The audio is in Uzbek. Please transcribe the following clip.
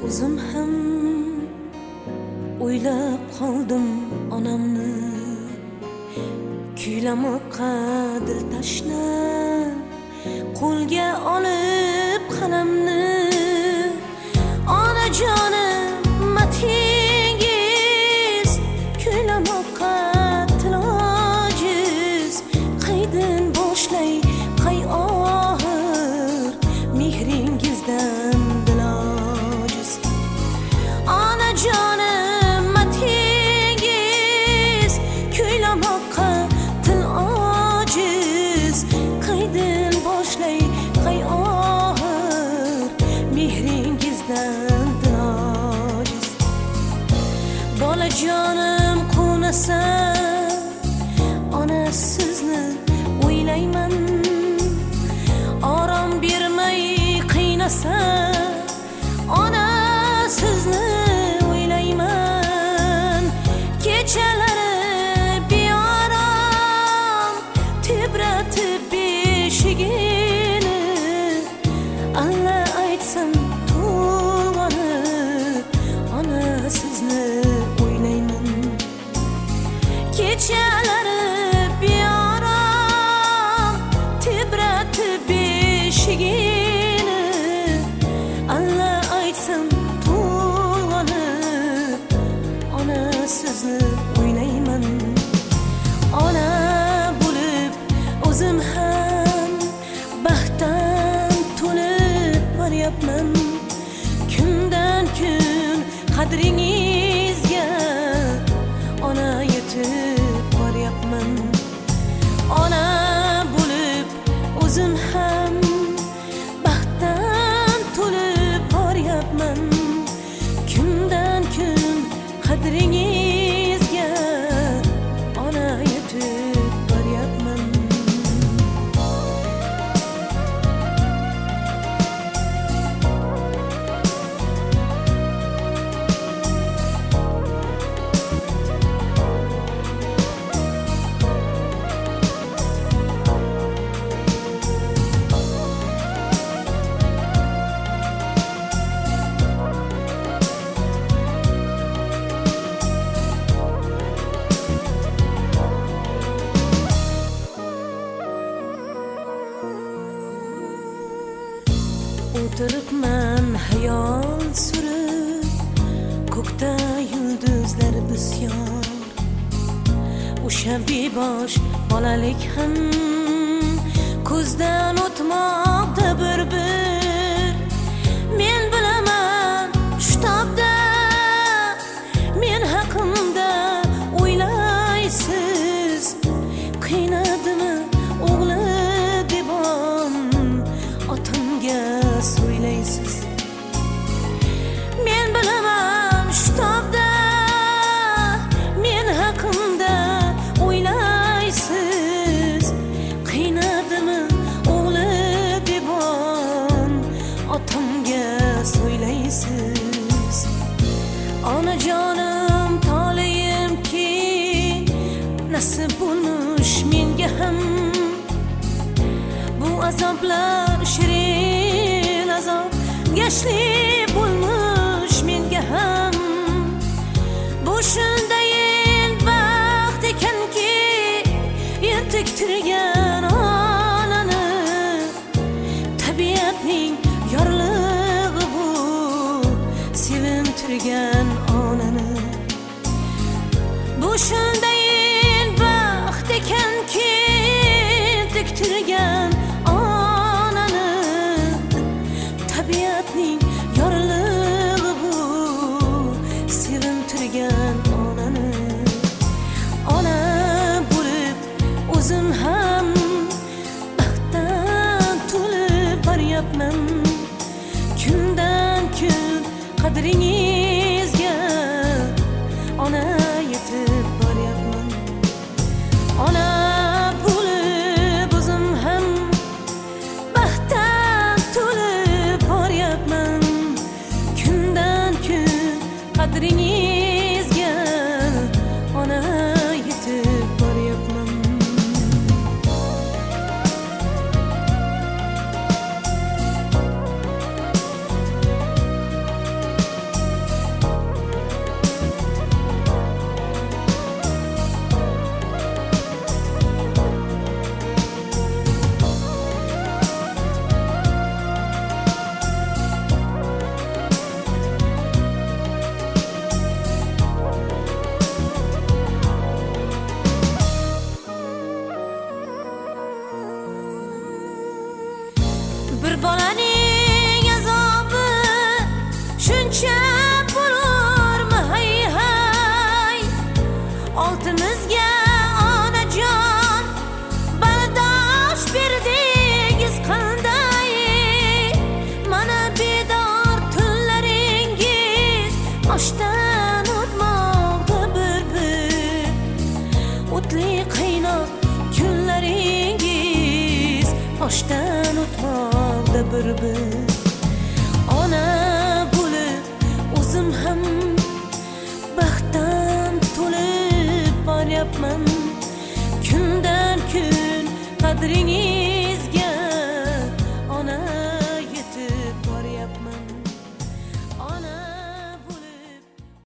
O'zim ham o'ylab qoldim onamni, kuylamoqqa dil tashna, qo'lga olib qalamni. Onajonim matingiz, kuylamoqqa til ojiz, qaydin boshlay qay ohir, mehringizdan dil ojiz. Onajonim matingiz, kuylamoqqa til ojiz, qaydin boshlay qay ohir, mehringizdan dil ojiz. Bolajonim quvnasa, ona sizni o'ylayman, orom bermay qiynasa, ona sizni o'ylayman. Kechalari beorom tebratib beshigini, alla aytsam to'lg'anib, ona sizni o'ylayman. Kechalari beorom tebratib beshigini, alla aytsam to'lg'anib, ona sizni o'ylayman. Ona bo'lib o'zim ham baxtdan to'lib boryapman. Kundan kun qadringizga ona yetib boryapman. Ona bo'lib o'zim ham baxtdan to'lib boryapman. Kundan kun qadringizga ona yetib boryapman. O'tiribman hayol surib, ko'kda yulduzlar bisyor. O'sha bebosh bolalik ham ko'zdan o'tmoqda bir-bir. Men bilaman shu tobda men haqimda o'ylaysiz. Qiynadimi o'g'li debon, otamga so'ylaysiz. Men bilaman shu tobda men haqimda o'ylaysiz. Qiynadimi o'g'li debon, otamga so'ylaysiz. Onajonim tolayimki, nasib bo'lmish menga ham bu azoblar shirin azob, gashli bo'lmish menga ham. Bu shundayin baxt ekanki, entiktirgan onani, tabiatning yorlig'i bu, sevintirgan onani. Bu shundayin baxt ekanki, entiktirgan onani, tabiatning yorlig'i bu, sevintirgan onani. Ona bo'lib o'zim ham baxtdan to'lib boryapman. Kundan kun qadringizga ona yetib boryapman. Ona bo'lib o'zim ham baxtdan to'lib boryapman. Kundan kun qadringizga ona yetib boryapman. bolaning azobi shuncha bo'lurmi hay hay oltimizga onajon bardosh berdingiz qanday mana bedor tunlaringiz oshdan o'tmoqda bir o'tli qiynoq kunlaringiz oshdan o'tmoqda bir ona bo'lib o'zim ham baxtdan to'lib boryapman kundan kun qadringiz